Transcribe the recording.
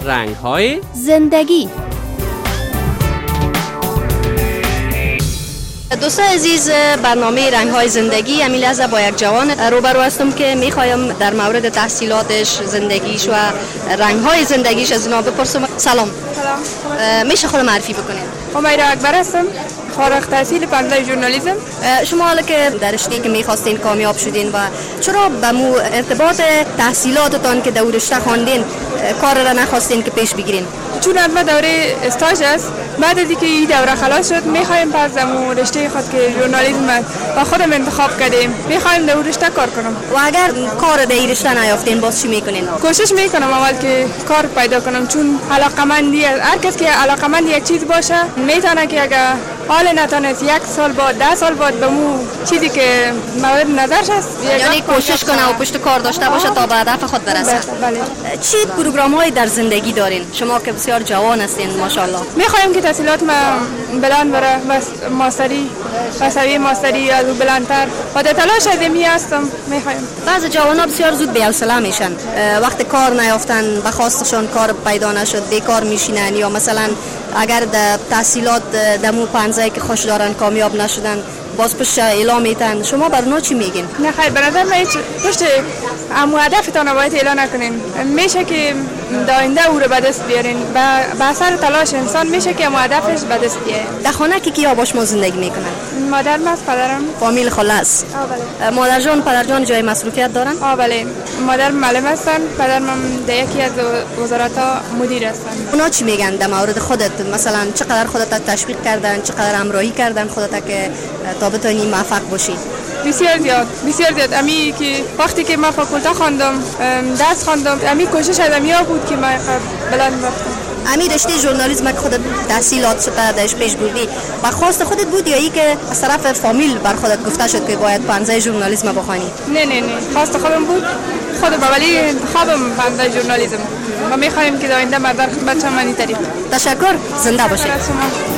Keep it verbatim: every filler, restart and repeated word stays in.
رنگ‌های زندگی. دوستان عزیز، برنامه رنگ‌های زندگی امیل از با یک جوان روبرو هستم که میخوایم در مورد تحصیلاتش، زندگیش و رنگ‌های زندگیش از اینا بپرسم. سلام. سلام. میشه خود معرفی بکنید؟ همیرا اکبر هستم، فارغ التحصیل پانزده ژورنالیسم. شما حالا که در رشته‌ای که میخواستین کامیاب شدین و چرا به مو ارتباط تحصیلاتتان که در رشته خواندین کار را نخواستین که پیش بگیرین؟ چون البته دوره استاژ است، بعد از اینکه این دوره خلاص شد میخوایم پس در رشته خود که ژورنالیسم است و خودم انتخاب کردیم، میخوایم در رشته کار کنم. و اگر کار در این رشته نیافتین باز چی میکنین؟ کوشش میکنم اول که کار پیدا کنم، چون علاقمندی هر کس که علاقمند یک چیز باشه میتونه که اگر حال نتونست یک سال بعد ده سال بعد به مو چیزی که مورد نظرش است یعنی کوشش کنه و پشت کار داشته باشه تا به هدف خود برسه. بله. چی پروگرام‌هایی در زندگی دارین شما که بسیار جوان هستین ماشاءالله؟ میخوایم که تحصیلات ما بلند بره، بس ماستری و سویه ماستری از بلندتر و در تلاش ادمی هستم. میخوایم بعضی جوانا بسیار زود بی‌حوصله میشن، وقتی کار نیافتن به خواستشون کار پیدا نشد بیکار میشینن، یا مثلا اگر در تحصیلات دمو پنزه که خوش دارن کامیاب نشدن باز پشت اعلام میتن. شما بر اونا چی میگین؟ نه خیر، به نظر من پشت امو هدفتان باید اعلان نکنین. میشه که داینده او رو به دست بیارین، به اثر تلاش انسان میشه که امو هدفش به دست بیاره. در خانه کی کیا باش ما زندگی میکنن؟ مادرم است، پدرم. فامیل خلاص؟ آه بله. مادر جان پدر جان جای مصروفیت دارن؟ آه بله. مادر معلم هستن، پدرم در یکی از وزارت‌ها مدیر هستن. اونا چی میگن در مورد خودت؟ مثلا چقدر خودت تشویق کردن، چقدر همراهی کردن خودت که تا بتونی موفق باشی؟ بسیار زیاد، بسیار زیاد. امی که وقتی که من فاکولته خواندم، درس خواندم، امی کوشش از امیا بود که من بلند رفتم. امی رشته ژورنالیسم که خودت تحصیلات شده درش پیش بردی و خواست خودت بود یا ای که از طرف فامیل بر خودت گفته شد که باید پانزده ژورنالیسم بخوانی؟ نه نه نه، خواست خودم بود. خودم ولی انتخابم پانزده ژورنالیسم و می‌خوایم که در آینده در خدمت شما این طریق. تشکر، زنده باشید.